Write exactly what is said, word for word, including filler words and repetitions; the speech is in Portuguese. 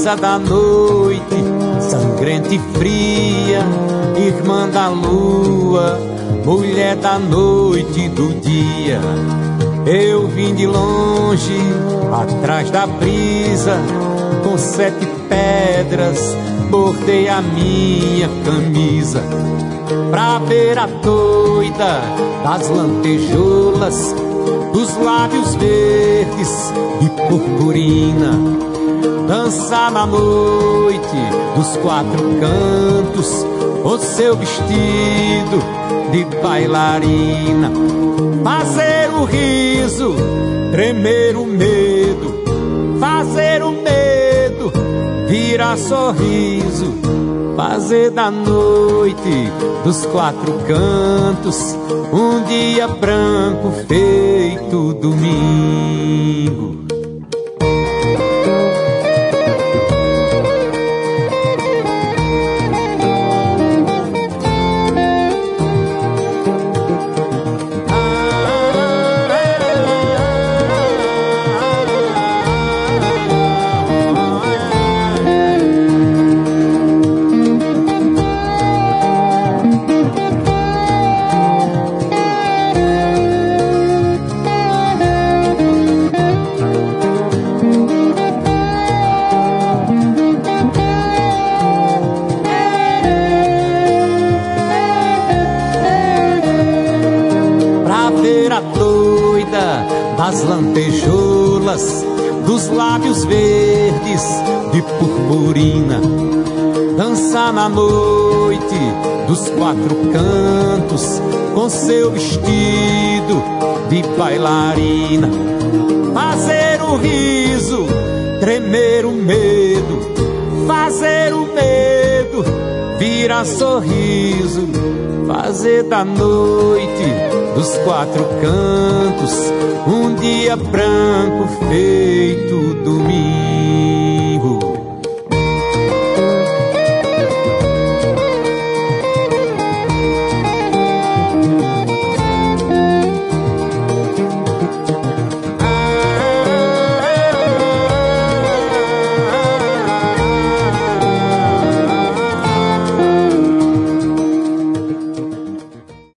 brisa da noite, sangrenta e fria, irmã da lua, mulher da noite e do dia. Eu vim de longe, atrás da brisa, com sete pedras, bordei a minha camisa, pra ver a doida das lantejoulas, dos lábios verdes de purpurina, dançar na noite dos quatro cantos, o seu vestido de bailarina, fazer o riso, tremer o medo, fazer o medo virar sorriso, fazer da noite dos quatro cantos um dia branco feito domingo. Das lantejoulas, dos lábios verdes de purpurina, dançar na noite dos quatro cantos, com seu vestido de bailarina, fazer o riso, tremer o medo, fazer o medo virar sorriso, fazer da noite dos quatro cantos um dia branco feito domingo.